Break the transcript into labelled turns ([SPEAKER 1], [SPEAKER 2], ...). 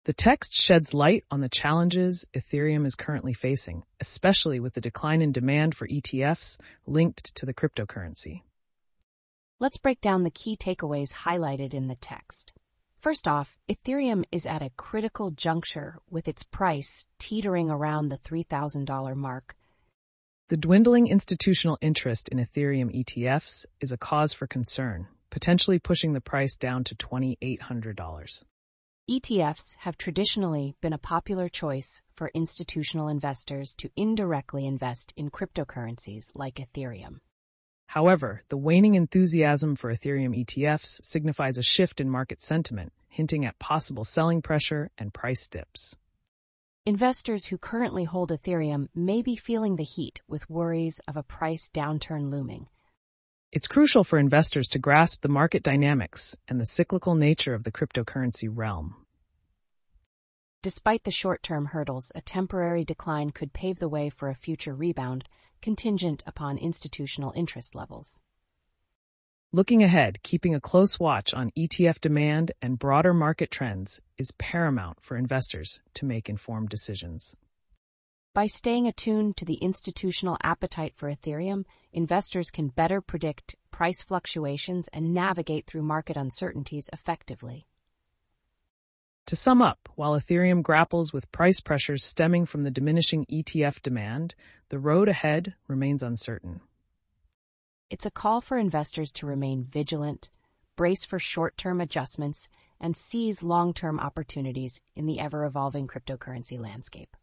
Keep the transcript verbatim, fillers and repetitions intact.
[SPEAKER 1] The text sheds light on the challenges Ethereum is currently facing, especially with the decline in demand for E T Fs linked to the cryptocurrency.
[SPEAKER 2] Let's break down the key takeaways highlighted in the text. First off, Ethereum is at a critical juncture with its price teetering around the three thousand dollars mark.
[SPEAKER 1] The dwindling institutional interest in Ethereum E T Fs is a cause for concern, potentially pushing the price down to two thousand eight hundred dollars.
[SPEAKER 2] E T Fs have traditionally been a popular choice for institutional investors to indirectly invest in cryptocurrencies like Ethereum.
[SPEAKER 1] However, the waning enthusiasm for Ethereum E T Fs signifies a shift in market sentiment, hinting at possible selling pressure and price dips.
[SPEAKER 2] Investors who currently hold Ethereum may be feeling the heat with worries of a price downturn looming.
[SPEAKER 1] It's crucial for investors to grasp the market dynamics and the cyclical nature of the cryptocurrency realm.
[SPEAKER 2] Despite the short-term hurdles, a temporary decline could pave the way for a future rebound, contingent upon institutional interest levels.
[SPEAKER 1] Looking ahead, keeping a close watch on E T F demand and broader market trends is paramount for investors to make informed decisions.
[SPEAKER 2] By staying attuned to the institutional appetite for Ethereum, investors can better predict price fluctuations and navigate through market uncertainties effectively.
[SPEAKER 1] To sum up, while Ethereum grapples with price pressures stemming from the diminishing E T F demand, the road ahead remains uncertain.
[SPEAKER 2] It's a call for investors to remain vigilant, brace for short-term adjustments, and seize long-term opportunities in the ever-evolving cryptocurrency landscape.